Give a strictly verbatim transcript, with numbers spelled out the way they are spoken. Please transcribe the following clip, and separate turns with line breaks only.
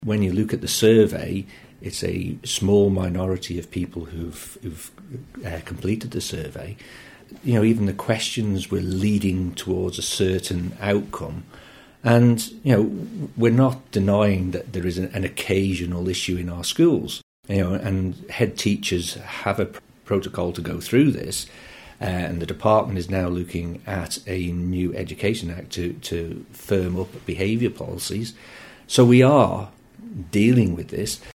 When you look at the survey, it's a small minority of people who've, who've uh, completed the survey. You know, even the questions were leading towards a certain outcome. And, you know, we're not denying that there is an, an occasional issue in our schools. You know, and head teachers have a pr- protocol to go through this. Uh, and the department is now looking at a new Education Act to, to firm up behaviour policies. So we are dealing with this.